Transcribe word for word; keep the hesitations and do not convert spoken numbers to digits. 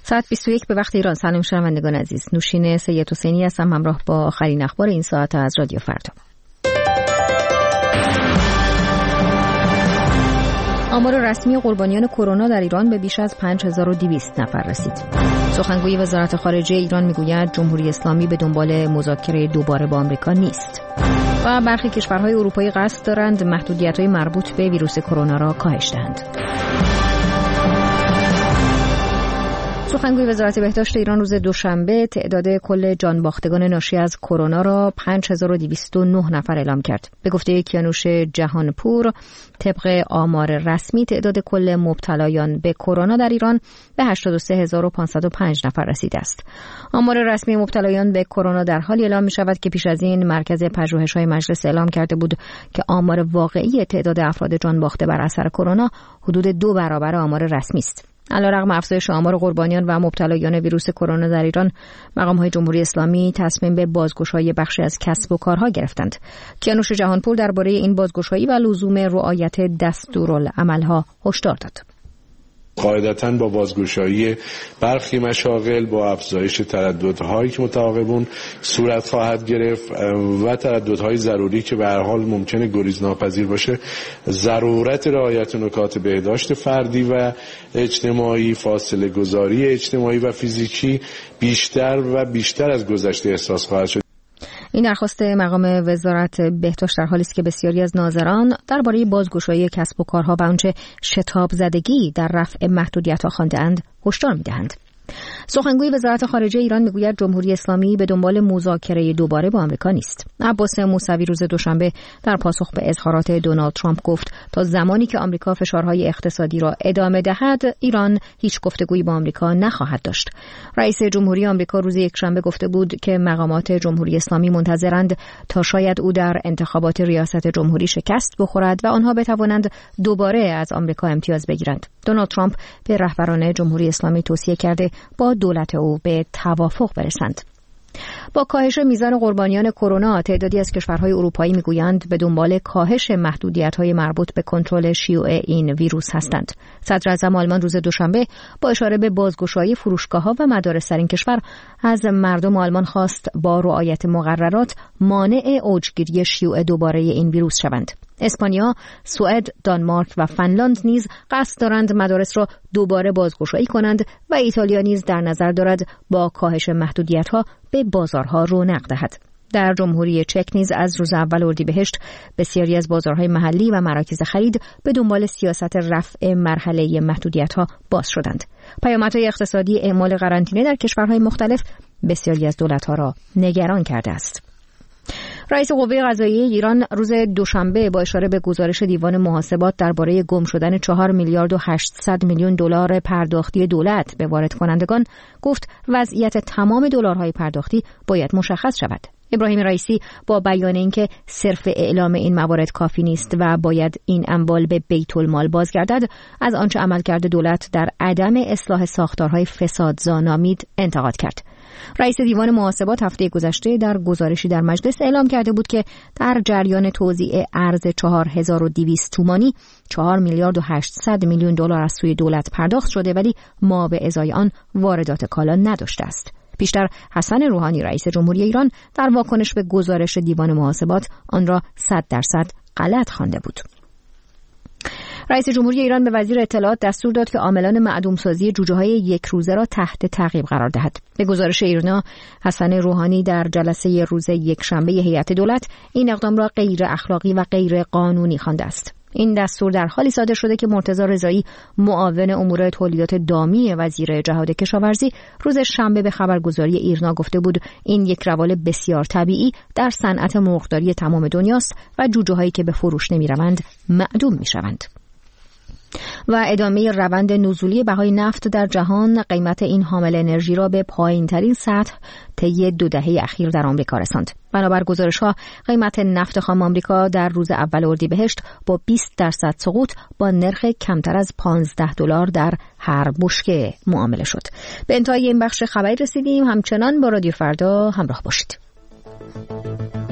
ساعت بیست و یک به وقت ایران. سلام شنوندگان عزیز، نوشین سید حسینی هستم همراه با آخرین اخبار این ساعت از رادیو فردا. آمار رسمی قربانیان کرونا در ایران به بیش از پنج هزار و دویست نفر رسید. سخنگوی وزارت خارجه ایران میگوید جمهوری اسلامی به دنبال مذاکره دوباره با آمریکا نیست. و برخی کشورهای اروپایی قصد دارند محدودیت‌های مربوط به ویروس کرونا را کاهش دهند. سخنگوی وزارت بهداشت ایران روز دوشنبه تعداد کل جانباختگان ناشی از کرونا را پنج هزار و دویست و نه نفر اعلام کرد. به گفته کیانوش جهانپور، طبق آمار رسمی تعداد کل مبتلایان به کرونا در ایران به هشتاد و سه هزار و پانصد و پنج نفر رسیده است. آمار رسمی مبتلایان به کرونا در حالی اعلام می شود که پیش از این مرکز پژوهش‌های مجلس اعلام کرده بود که آمار واقعی تعداد افراد جانباخته بر اثر کرونا حدود دو برابر آمار رسمی است. علیرغم افزایش آمار قربانیان و مبتلایان ویروس کرونا در ایران، مقام‌های جمهوری اسلامی تصمیم به بازگشایی بخشی از کسب و کارها گرفتند. کیانوش جهانپور درباره این بازگشایی و لزوم رعایت دستورالعمل‌ها هشدار داد. قاعدتاً با بازگشایی برخی مشاغل با افزایش ترددهایی که متعاقبون صورت خواهد گرفت و ترددهای ضروری که به هر حال ممکنه گریزناپذیر باشه، ضرورت رعایت نکات بهداشت فردی و اجتماعی، فاصله گذاری اجتماعی و فیزیکی بیشتر و بیشتر از گذشته احساس خواهد شد. این درخواست مقام وزارت بهداشت در حالی است که بسیاری از ناظران درباره بازگشایی کسب و کارها و آنچه شتاب زدگی در رفع محدودیت‌ها خوانده‌اند هشدار می‌دهند. سخنگوی وزارت خارجه ایران میگوید جمهوری اسلامی به دنبال مذاکره دوباره با آمریکا نیست. عباس موسوی روز دوشنبه در پاسخ به اظهارات دونالد ترامپ گفت تا زمانی که آمریکا فشارهای اقتصادی را ادامه دهد، ایران هیچ گفتگویی با آمریکا نخواهد داشت. رئیس جمهوری آمریکا روز یکشنبه گفته بود که مقامات جمهوری اسلامی منتظرند تا شاید او در انتخابات ریاست جمهوری شکست بخورد و آنها بتوانند دوباره از آمریکا امتیاز بگیرند. دونالد ترامپ به رهبران جمهوری اسلامی توصیه کرده با دولت او به توافق برسند. با کاهش میزان قربانیان کرونا، تعدادی از کشورهای اروپایی میگویند به دنبال کاهش محدودیت‌های مربوط به کنترل شیوع این ویروس هستند. صدر اعظم آلمان روز دوشنبه با اشاره به بازگشایی فروشگاه‌ها و مدارس در این کشور از مردم آلمان خواست با رعایت مقررات مانع اوجگیری شیوع دوباره این ویروس شوند. اسپانیا، سوئد، دانمارک و فنلاند نیز قصد دارند مدارس را دوباره بازگشایی کنند و ایتالیا نیز در نظر دارد با کاهش محدودیت‌ها به بازارها رونق دهد. در جمهوری چک نیز از روز اول اردیبهشت بسیاری از بازارهای محلی و مراکز خرید به دنبال سیاست رفع مرحله محدودیت‌ها باز شدند. پیامدهای اقتصادی اعمال قرنطینه در کشورهای مختلف بسیاری از دولت‌ها را نگران کرده است. رئیس قوه قضاییه ایران روز دوشنبه با اشاره به گزارش دیوان محاسبات درباره گم شدن چهار میلیارد و هشتصد میلیون دلار پرداختی دولت به وارد کنندگان گفت وضعیت تمام دلارهای پرداختی باید مشخص شود. ابراهیم رئیسی با بیان اینکه صرف اعلام این موارد کافی نیست و باید این اموال به بیت المال بازگردد، از آنچه عملکرد دولت در عدم اصلاح ساختارهای فسادزا نامید انتقاد کرد. رئیس دیوان محاسبات هفته گذشته در گزارشی در مجلس اعلام کرده بود که در جریان توزیع ارز چهار هزار و دویست تومانی چهار میلیارد و هشتصد میلیون دلار از سوی دولت پرداخت شده، ولی ما به ازای آن واردات کالا نداشته است. پیشتر حسن روحانی رئیس جمهوری ایران در واکنش به گزارش دیوان محاسبات آن را صد درصد غلط خوانده بود. رئیس جمهوری ایران به وزیر اطلاعات دستور داد که عاملان معدومسازی جوجه‌های یک روزه را تحت تعقیب قرار دهد. به گزارش ایرنا، حسن روحانی در جلسه روز یکشنبه هیئت دولت این اقدام را غیر اخلاقی و غیر قانونی خوانده است. این دستور در حالی صادر شده که مرتضی رضایی، معاون امور تولیدات دامی وزیر جهاد کشاورزی، روز شنبه به خبرگزاری ایرنا گفته بود این یک روال بسیار طبیعی در صنعت مرغداری تمام دنیاست و جوجه‌هایی که به فروش نمی‌روند معدوم می‌شوند. و ادامه روند نزولی بهای نفت در جهان قیمت این حامل انرژی را به پایین‌ترین سطح طی دو دهه اخیر در آمریکا رساند. بنابر گزارش‌ها قیمت نفت خام آمریکا در روز اول اردیبهشت با بیست درصد سقوط با نرخ کمتر از پانزده دلار در هر بشکه معامله شد. به انتهای این بخش خبری رسیدیم. همچنان با رادیو فردا همراه باشید.